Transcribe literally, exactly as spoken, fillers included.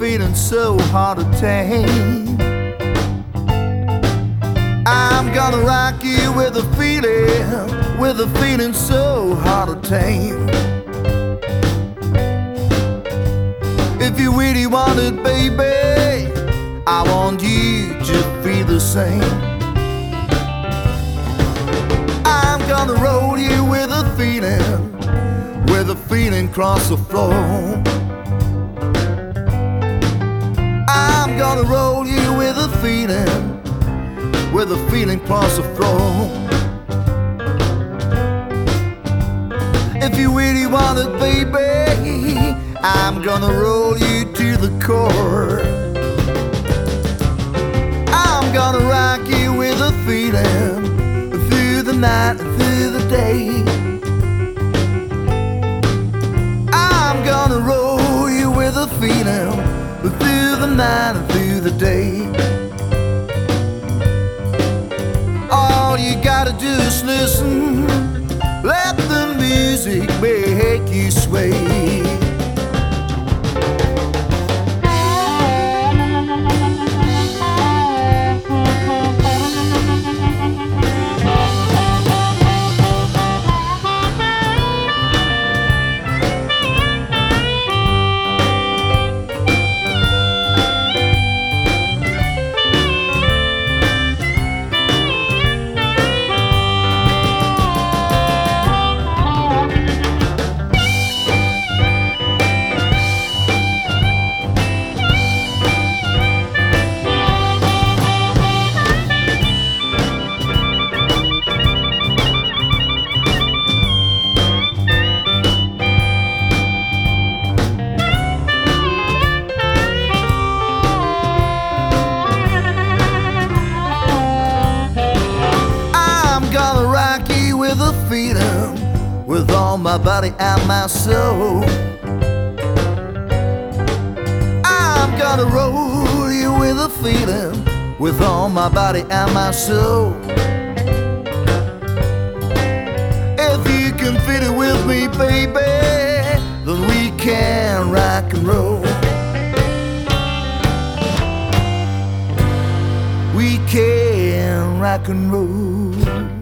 feeling so hard to tame. I'm gonna rock you with a feeling, with a feeling so hard to tame. If you really want it, baby, I want you to feel the same. I'm gonna roll you with a feeling, with a feeling across the floor. I'm gonna roll you with a feeling, with a feeling across the floor. If you really want it, baby, I'm gonna roll you to the core. I'm gonna rock you with a feeling, through the night and through the day. I'm gonna roll you with a feeling, through the night and through the day. All you gotta do is listen, let the music make you sway. With a feeling, with all my body and my soul. I'm gonna roll you with a feeling, with all my body and my soul. If you can fit it with me, baby, then we can rock and roll. We can rock and roll.